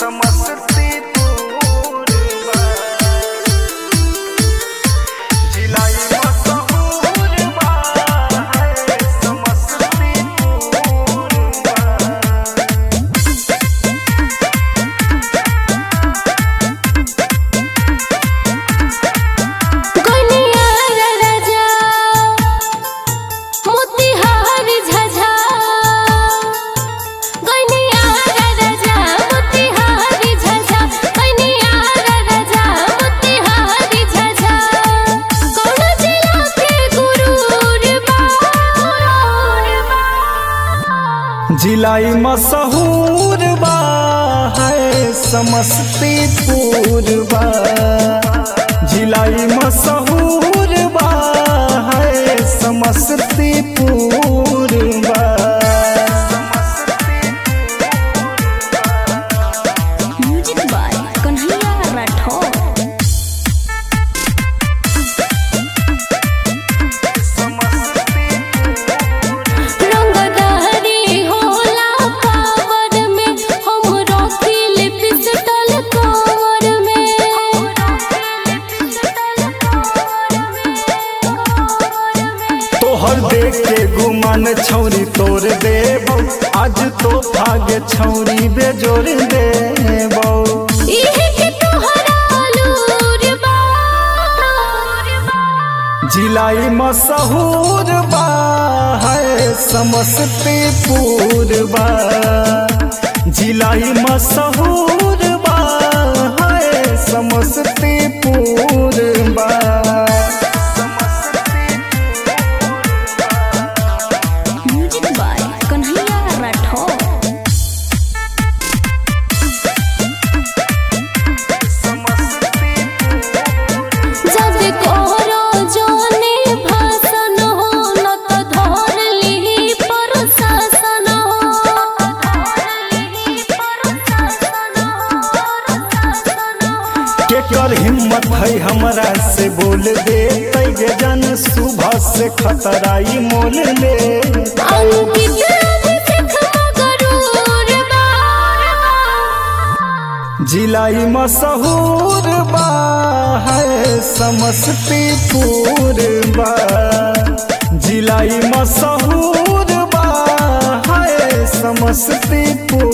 समस्तीपुर जिला मशहूर है समस्तीपुर। जिला मशहूर है समस्तीपुर जिला मशहूर है समस्तीपुर। Music by Kanhaiya Rathore. तोहर देख के गुमान छौरी तोड़ देबौ, आज तो भाग्य छौरी बेजोड़ देबौ। जिला मशहूर है समस्तीपुर जिला मशहूर है समस्तीपुर। Music by Kanhaiya Rathore. जब कोरो जोने भाषण हो न तो धर ली प्रशासन केकर हिम्मत है हमरा से बोल दे तैगे जन सुबह से खतराई मोल ले। जिला मशहूर है समस्तीपुर जिला मशहूर है समस्तीपुर।